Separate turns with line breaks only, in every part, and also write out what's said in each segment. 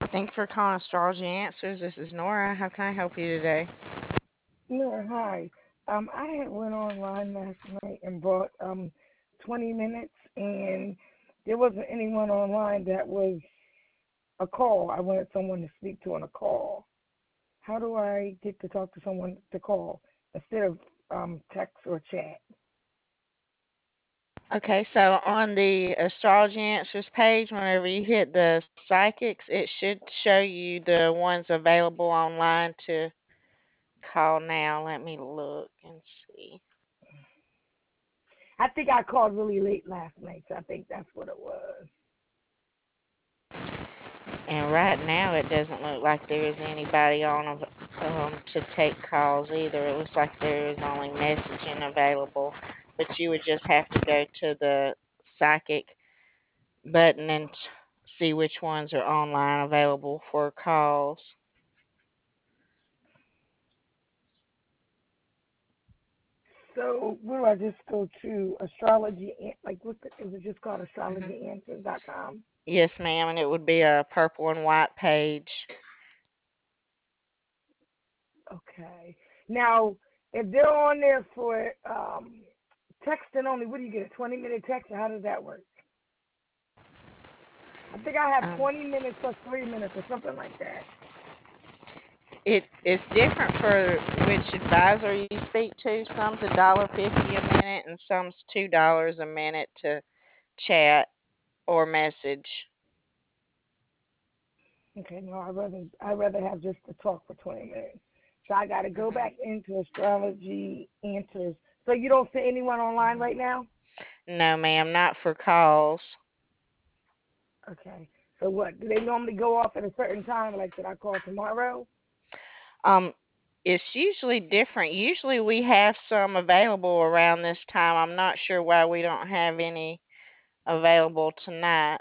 Thank you for calling Astrology Answers. This is Nora. How can I help you today?
Yeah, hi. I had went online last night and bought 20 minutes, and there wasn't anyone online that was a call. I wanted someone to speak to on a call. How do I get to talk to someone to call instead of text or chat?
Okay, so on the Astrology Answers page, whenever you hit the psychics, it should show you the ones available online to call now. Let me look and see.
I think I called really late last night, so I think that's what it was.
And right now, it doesn't look like there is anybody on to take calls either. It looks like there is only messaging available, but you would just have to go to the psychic button and see which ones are online available for calls.
So, where do I just go to astrology? Like, is it just called
Hmm.
astrologyanswers.com?
Yes, ma'am, and it would be a purple and white page.
Okay. Now, if they're on there for texting only, what do you get? A 20-minute text, or how does that work? I think I have
Um,
20 minutes plus 3 minutes or something like that.
it's different for which advisor you speak to. Some's $1.50 a minute, and some's $2 a minute to chat or message.
Okay, no, I'd rather have just to talk for 20 minutes. So I got to go
Hmm.
back into astrology answers. So you don't see anyone online right now?
No, ma'am, not for calls.
Okay. So what? Do they normally go off at a certain time? Like, did I call tomorrow?
Um, it's usually different. Usually we have some available around this time. I'm not sure why we don't have any available tonight.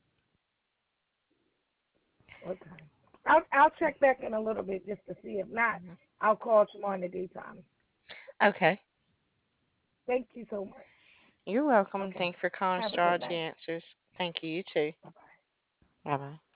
Okay. I'll check back in a little bit just to see. If not,
Mhm.
I'll call tomorrow in the daytime.
Okay.
Thank you so much.
You're welcome.
Okay.
Thank you for calling
Have a good
Astrology
night.
Answers. Thank you. You too.
Bye bye.
Bye bye.